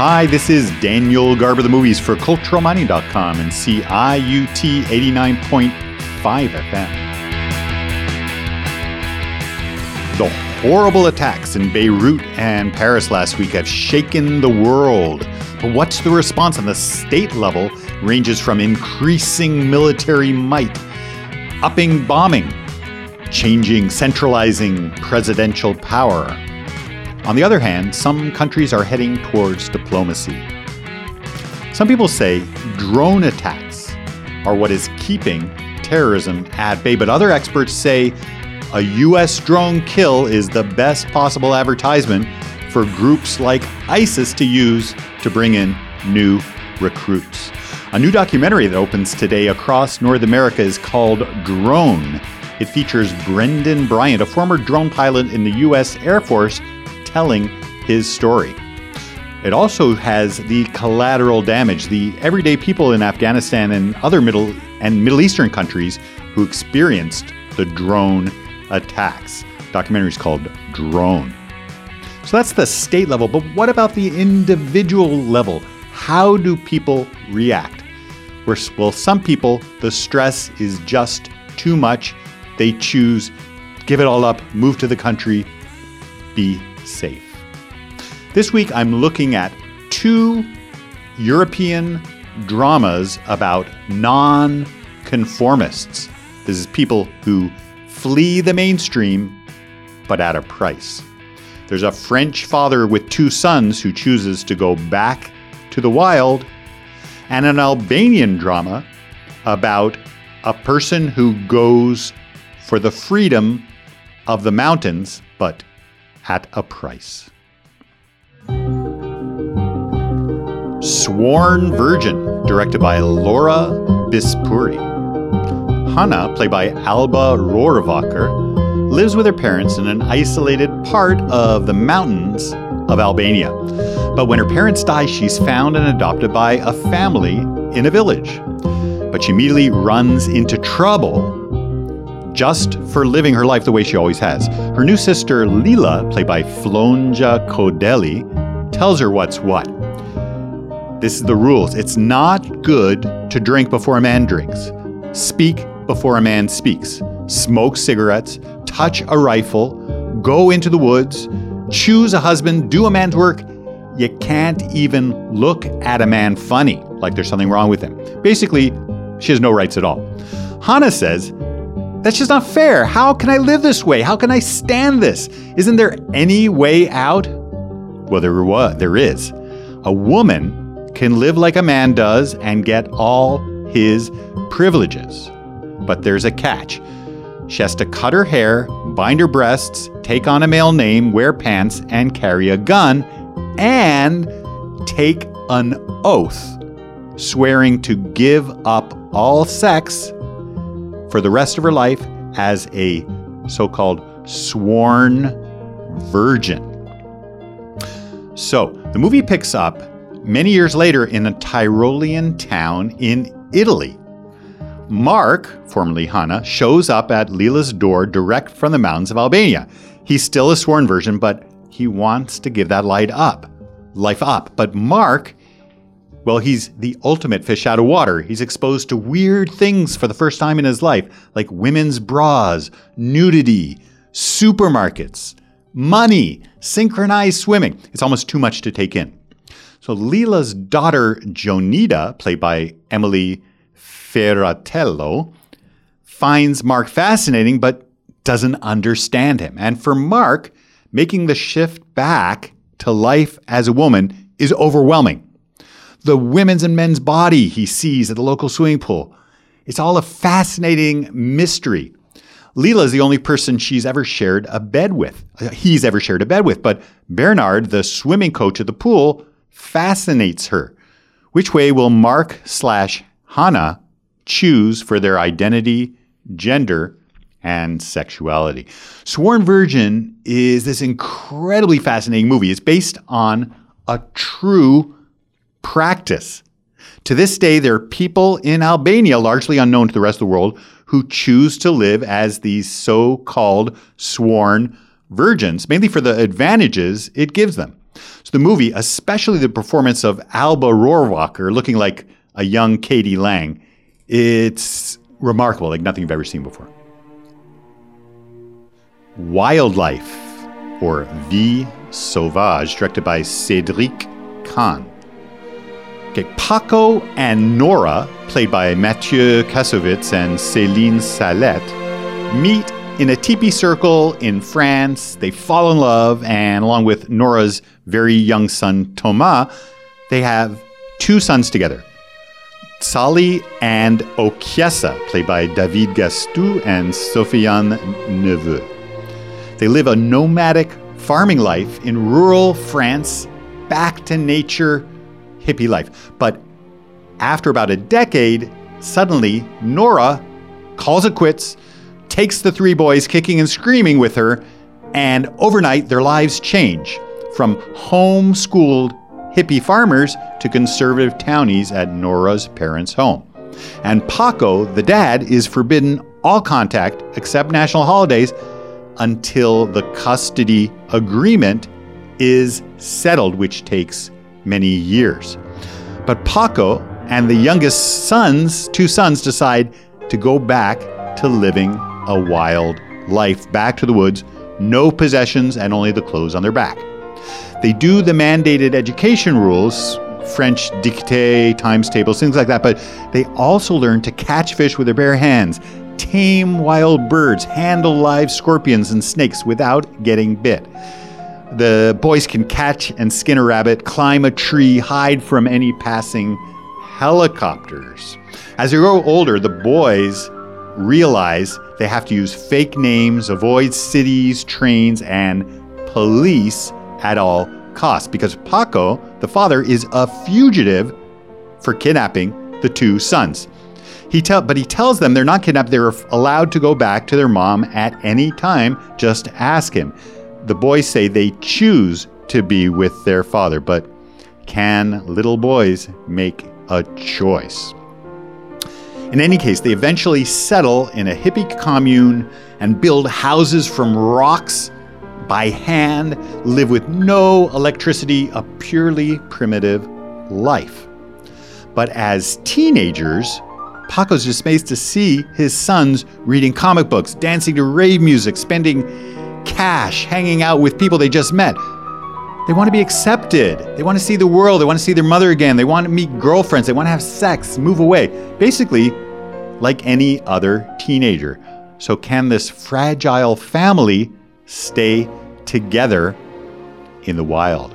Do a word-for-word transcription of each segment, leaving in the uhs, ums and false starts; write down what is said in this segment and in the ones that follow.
Hi, this is Daniel Garber, the movies for cultural mining dot com and C I U T eighty-nine point five F M. The horrible attacks in Beirut and Paris last week have shaken the world. But what's the response on the state level ranges from increasing military might, upping bombing, changing, centralizing presidential power. On the other hand, some countries are heading towards diplomacy. Some people say drone attacks are what is keeping terrorism at bay, but other experts say a U S drone kill is the best possible advertisement for groups like ISIS to use to bring in new recruits. A new documentary that opens today across North America is called Drone. It features Brendan Bryant, a former drone pilot in the U S Air Force, telling his story. It also has the collateral damage, the everyday people in Afghanistan and other Middle and Middle Eastern countries who experienced the drone attacks. The documentary is called Drone. So that's the state level, but what about the individual level? How do people react? Well, some people, the stress is just too much. They choose, give it all up, move to the country, be safe. This week, I'm looking at two European dramas about non-conformists. This is people who flee the mainstream, but at a price. There's a French father with two sons who chooses to go back to the wild, and an Albanian drama about a person who goes for the freedom of the mountains, but at a price. Sworn Virgin, directed by Laura Bispuri. Hannah, played by Alba Rohrwacher, lives with her parents in an isolated part of the mountains of Albania. But when her parents die, she's found and adopted by a family in a village. But she immediately runs into trouble just for living her life the way she always has. Her new sister, Lila, played by Flonja Kodeli, tells her what's what. This is the rules. It's not good to drink before a man drinks, speak before a man speaks, smoke cigarettes, touch a rifle, go into the woods, choose a husband, do a man's work. You can't even look at a man funny, like there's something wrong with him. Basically, she has no rights at all. Hannah says, that's just not fair. How can I live this way? How can I stand this? Isn't there any way out? Well, there was. There is. A woman can live like a man does and get all his privileges. But there's a catch. She has to cut her hair, bind her breasts, take on a male name, wear pants, and carry a gun, and take an oath swearing to give up all sex for the rest of her life as a so-called sworn virgin. So the movie picks up many years later in a Tyrolean town in Italy. Mark, formerly Hannah, shows up at Lila's door direct from the mountains of Albania. He's still a sworn virgin, but he wants to give that light up, life up. But Mark, well, he's the ultimate fish out of water. He's exposed to weird things for the first time in his life, like women's bras, nudity, supermarkets, money, synchronized swimming. It's almost too much to take in. So Lila's daughter, Jonida, played by Emily Ferratello, finds Mark fascinating, but doesn't understand him. And for Mark, making the shift back to life as a woman is overwhelming. The women's and men's body he sees at the local swimming pool. It's all a fascinating mystery. Lila is the only person she's ever shared a bed with. He's ever shared a bed with. But Bernard, the swimming coach at the pool, fascinates her. Which way will Mark slash Hannah choose for their identity, gender, and sexuality? Sworn Virgin is this incredibly fascinating movie. It's based on a true practice. To this day, there are people in Albania, largely unknown to the rest of the world, who choose to live as these so-called sworn virgins, mainly for the advantages it gives them. So the movie, especially the performance of Alba Rohrwacher, looking like a young Katie Lang, it's remarkable, like nothing you've ever seen before. Wildlife, or Vie Sauvage, directed by Cédric Kahn. Okay, Paco and Nora, played by Mathieu Kassovitz and Céline Salette, meet in a teepee circle in France. They fall in love, and along with Nora's very young son, Thomas, they have two sons together, Sali and Okiesa, played by David Gastou and Sofiane Neveu. They live a nomadic farming life in rural France, back to nature, hippie life. But after about a decade, suddenly Nora calls it quits, takes the three boys kicking and screaming with her, and overnight their lives change from homeschooled hippie farmers to conservative townies at Nora's parents' home. And Paco, the dad, is forbidden all contact except national holidays until the custody agreement is settled, which takes many years. But Paco and the youngest sons, two sons, decide to go back to living a wild life, back to the woods, no possessions and only the clothes on their back. They do the mandated education rules, French dictée, times tables, things like that, but they also learn to catch fish with their bare hands, tame wild birds, handle live scorpions and snakes without getting bit. The boys can catch and skin a rabbit, climb a tree, hide from any passing helicopters. As they grow older, the boys realize they have to use fake names, avoid cities, trains, and police at all costs, because Paco, the father, is a fugitive for kidnapping the two sons. He tell, but he tells them they're not kidnapped. They're allowed to go back to their mom at any time. Just ask him. The boys say they choose to be with their father, but can little boys make a choice? In any case, they eventually settle in a hippie commune and build houses from rocks by hand, live with no electricity, a purely primitive life. But as teenagers, Paco's dismayed to see his sons reading comic books, dancing to rave music, spending cash, hanging out with people they just met. They want to be accepted. They want to see the world. They want to see their mother again. They want to meet girlfriends. They want to have sex, move away. Basically, like any other teenager. So can this fragile family stay together in the wild?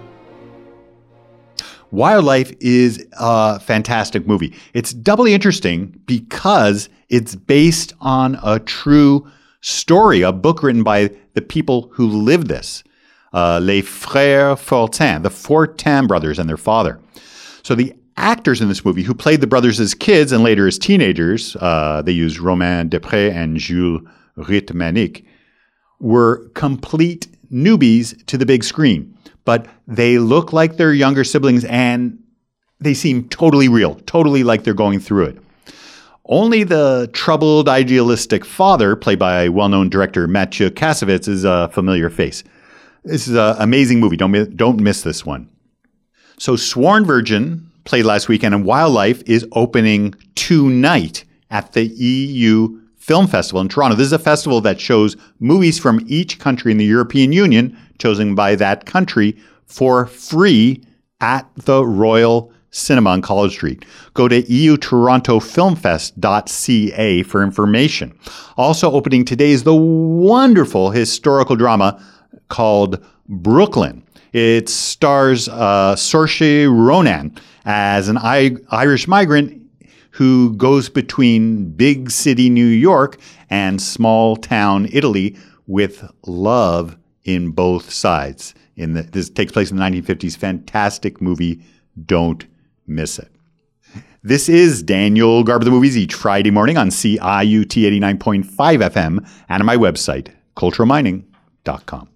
Wildlife is a fantastic movie. It's doubly interesting because it's based on a true story, a book written by the people who lived this, uh, Les Frères Fortin, the Fortin brothers and their father. So the actors in this movie who played the brothers as kids and later as teenagers, uh, they used Romain Després and Jules Ritmanik, were complete newbies to the big screen. But they look like their younger siblings and they seem totally real, totally like they're going through it. Only the troubled, idealistic father, played by well-known director Mathieu Kassovitz, is a familiar face. This is an amazing movie. Don't, don't miss this one. So Sworn Virgin, played last weekend, and Wildlife is opening tonight at the E U Film Festival in Toronto. This is a festival that shows movies from each country in the European Union, chosen by that country, for free at the Royal Cinema on College Street. Go to e u toronto film fest dot c a for information. Also opening today is the wonderful historical drama called Brooklyn. It stars uh, Saoirse Ronan as an I- Irish migrant who goes between big city New York and small town Italy with love in both sides. In the, this takes place in the nineteen fifties. Fantastic movie. Don't miss it. This is Daniel Garber the Movies each Friday morning on C I U T eighty-nine point five F M and on my website, cultural mining dot com.